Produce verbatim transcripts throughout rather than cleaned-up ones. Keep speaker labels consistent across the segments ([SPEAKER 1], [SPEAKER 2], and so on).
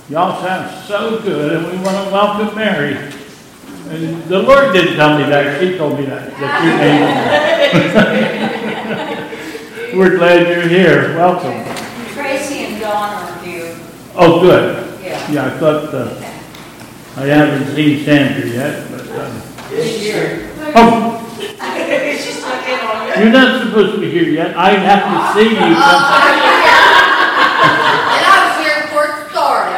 [SPEAKER 1] Y'all sound so good, and we want to welcome Mary. And the Lord didn't tell me that. She told me that. That your name. We're glad you're here. Welcome.
[SPEAKER 2] Tracy and Dawn are here.
[SPEAKER 1] Oh, good.
[SPEAKER 2] Yeah.
[SPEAKER 1] Yeah, I thought uh, I haven't seen Sandra yet, but. Uh,
[SPEAKER 2] This year.
[SPEAKER 1] oh,
[SPEAKER 2] She's stuck in on you.
[SPEAKER 1] you're not supposed to be here yet. I have to see you.
[SPEAKER 3] And I was here before it started.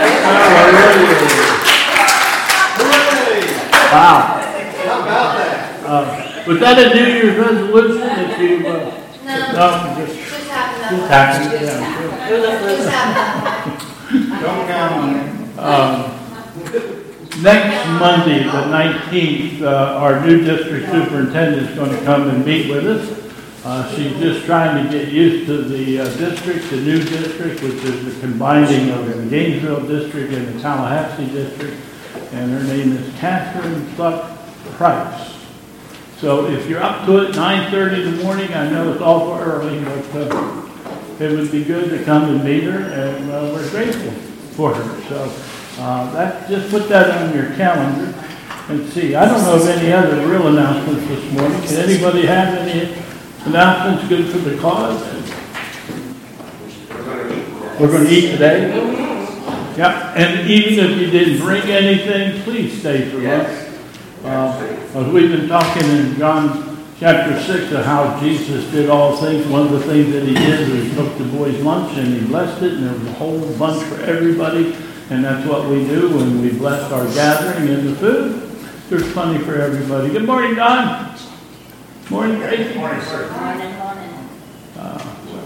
[SPEAKER 1] Wow.
[SPEAKER 4] How about that?
[SPEAKER 1] Uh, was that a New Year's resolution that you? Uh,
[SPEAKER 3] No,
[SPEAKER 1] no, just
[SPEAKER 3] just happened that
[SPEAKER 1] just
[SPEAKER 3] way.
[SPEAKER 1] happened.
[SPEAKER 3] Just
[SPEAKER 1] Yeah,
[SPEAKER 3] happened. Just happened.
[SPEAKER 4] Don't count on it.
[SPEAKER 1] Um, next Monday, the nineteenth, uh, our new district superintendent is going to come and meet with us. Uh, she's just trying to get used to the uh, district, the new district, which is the combining of the Gainesville district and the Tallahassee district. And her name is Catherine Buck Price. So if you're up to it, nine thirty in the morning, I know it's awful early, but uh, it would be good to come and meet her, and uh, we're grateful for her. So uh, that just put that on your calendar and see. I don't know of any other real announcements this morning. Did anybody have any announcements good for the cause? We're going to eat today. Yeah, and even if you didn't bring anything, please stay for lunch. Uh, as we've been talking in John chapter six of how Jesus did all things, one of the things that he did was he took the boys' lunch and he blessed it, and there was a whole bunch for everybody, and that's what we do when we bless our gathering and the food. There's plenty for everybody. Good morning, Don. Morning, Gracie.
[SPEAKER 4] Morning, sir.
[SPEAKER 2] Morning, morning.